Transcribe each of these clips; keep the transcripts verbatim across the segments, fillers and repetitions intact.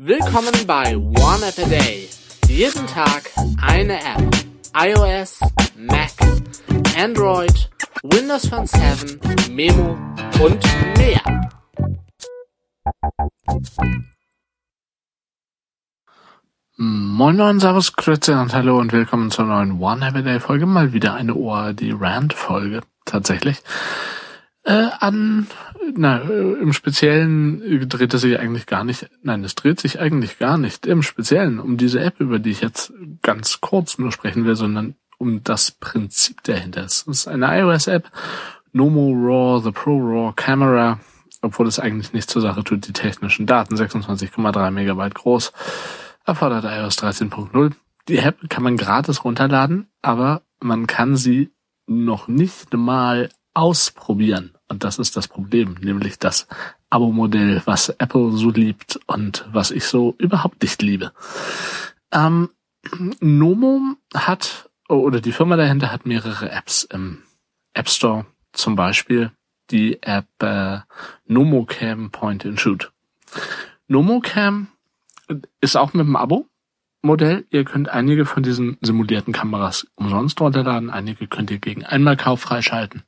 Willkommen bei One App a Day. Jeden Tag eine App. iOS, Mac, Android, Windows Phone sieben, Memo und mehr. Moin Moin, Servus, Grüße und Hallo und willkommen zur neuen One App a Day Folge. Mal wieder eine O A D-Rant-Folge, tatsächlich. Äh, an, na, im Speziellen dreht es sich eigentlich gar nicht, nein, es dreht sich eigentlich gar nicht im Speziellen um diese App, über die ich jetzt ganz kurz nur sprechen will, sondern um das Prinzip dahinter. Es ist eine iOS-App, Nomo Raw, the Pro Raw Camera, obwohl es eigentlich nichts zur Sache tut, die technischen Daten, sechsundzwanzig Komma drei Megabyte groß, erfordert iOS dreizehn Punkt null. Die App kann man gratis runterladen, aber man kann sie noch nicht mal ausprobieren. Und das ist das Problem, nämlich das Abo-Modell, was Apple so liebt und was ich so überhaupt nicht liebe. Ähm, Nomo hat, oder die Firma dahinter hat mehrere Apps im App Store, zum Beispiel die App äh, NomoCam Point and Shoot. NomoCam ist auch mit dem Abo-Modell. Ihr könnt einige von diesen simulierten Kameras umsonst runterladen, einige könnt ihr gegen Einmalkauf freischalten.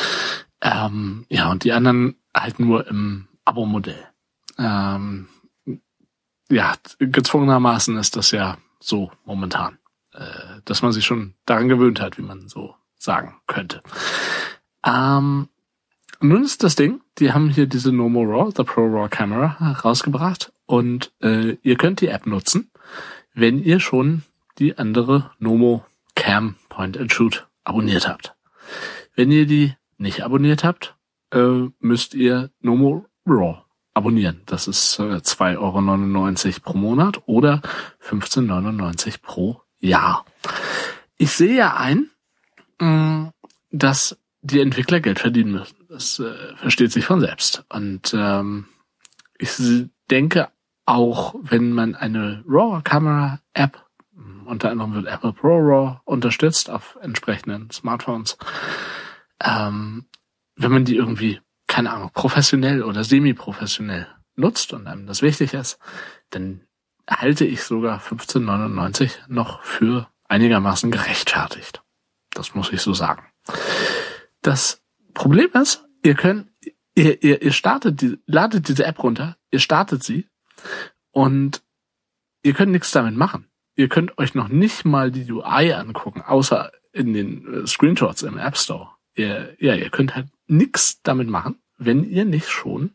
Ähm, ja, und die anderen halt nur im Abo-Modell. Ähm, ja, gezwungenermaßen ist das ja so momentan, äh, dass man sich schon daran gewöhnt hat, wie man so sagen könnte. Ähm, nun ist das Ding, die haben hier diese Nomo Raw, the Pro Raw Camera, rausgebracht und äh, ihr könnt die App nutzen, wenn ihr schon die andere Nomo Cam Point and Shoot abonniert habt. Wenn ihr die nicht abonniert habt, äh, müsst ihr Nomo Raw abonnieren. Das ist äh, zwei Euro neunundneunzig pro Monat oder fünfzehn Euro neunundneunzig pro Jahr. Ich sehe ja ein, mh, dass die Entwickler Geld verdienen müssen. Das äh, versteht sich von selbst. Und ähm, ich denke auch, wenn man eine RAW-Camera-App, unter anderem wird Apple Pro RAW unterstützt auf entsprechenden Smartphones, ähm, wenn man die irgendwie, keine Ahnung, professionell oder semi-professionell nutzt und einem das wichtig ist, dann halte ich sogar fünfzehn Euro neunundneunzig noch für einigermaßen gerechtfertigt. Das muss ich so sagen. Das Problem ist, ihr könnt, ihr, ihr, ihr startet die, ladet diese App runter, ihr startet sie und ihr könnt nichts damit machen. Ihr könnt euch noch nicht mal die U I angucken, außer in den Screenshots im App Store. Ihr, ja, ihr könnt halt nichts damit machen, wenn ihr nicht schon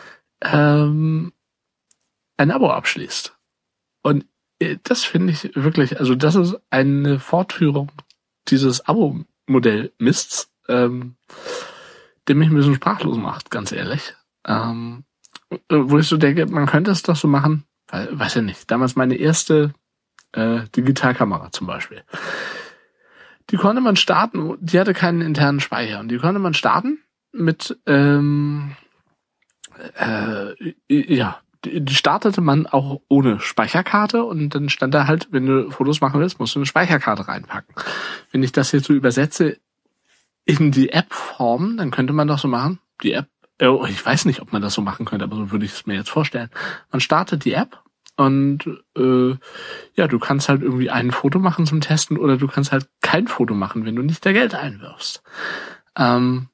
ähm, ein Abo abschließt. Und das finde ich wirklich, also das ist eine Fortführung dieses Abo-Modell-Mists, ähm, der mich ein bisschen sprachlos macht, ganz ehrlich. Ähm, wo ich so denke, man könnte es doch so machen, weil, weiß ja nicht, damals meine erste äh, Digitalkamera zum Beispiel. Die konnte man starten, die hatte keinen internen Speicher und die konnte man starten mit, ähm, äh, ja, die startete man auch ohne Speicherkarte und dann stand da halt, wenn du Fotos machen willst, musst du eine Speicherkarte reinpacken. Wenn ich das jetzt so übersetze in die App-Form, dann könnte man doch so machen, die App, oh, ich weiß nicht, ob man das so machen könnte, aber so würde ich es mir jetzt vorstellen. Man startet die App und äh, ja, du kannst halt irgendwie ein Foto machen zum Testen oder du kannst halt kein Foto machen, wenn du nicht da Geld einwirfst. Ähm,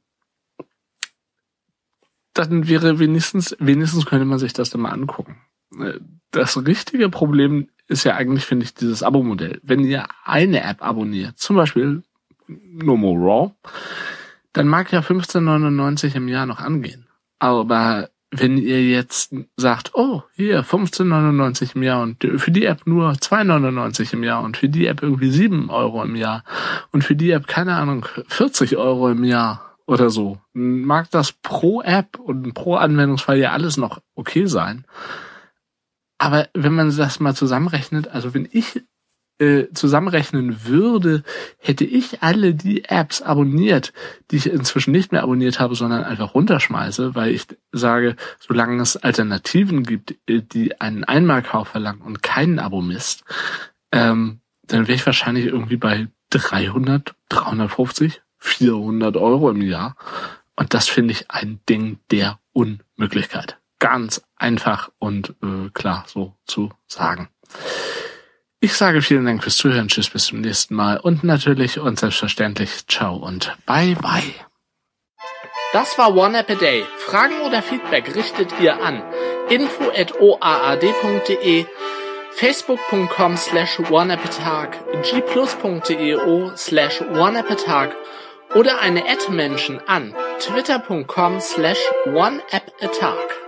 dann wäre wenigstens, wenigstens könnte man sich das dann mal angucken. Das richtige Problem ist ja eigentlich, finde ich, dieses Abo-Modell. Wenn ihr eine App abonniert, zum Beispiel Nomo Raw, dann mag ja fünfzehn Euro neunundneunzig im Jahr noch angehen. Aber wenn ihr jetzt sagt, oh, hier, fünfzehn Euro neunundneunzig im Jahr und für die App nur zwei Euro neunundneunzig im Jahr und für die App irgendwie sieben Euro im Jahr und für die App, keine Ahnung, vierzig Euro im Jahr oder so, mag das pro App und pro Anwendungsfall ja alles noch okay sein. Aber wenn man das mal zusammenrechnet, also wenn ich äh, zusammenrechnen würde, hätte ich alle die Apps abonniert, die ich inzwischen nicht mehr abonniert habe, sondern einfach runterschmeiße, weil ich sage, solange es Alternativen gibt, die einen Einmalkauf verlangen und keinen Abo-Mist, ähm, dann wäre ich wahrscheinlich irgendwie bei dreihundert, dreihundertfünfzig, vierhundert Euro im Jahr. Und das finde ich ein Ding der Unmöglichkeit. ganz einfach und äh, klar so zu sagen. Ich sage vielen Dank fürs Zuhören, tschüss, bis zum nächsten Mal und natürlich und selbstverständlich ciao und bye bye. Das war One App a Day. Fragen oder Feedback richtet ihr an info at o a a d punkt d e, facebook punkt com slash oneappatag, g plus punkt d e o slash oneappatag oder eine Ad-Menschen an twitter punkt com slash oneappatag.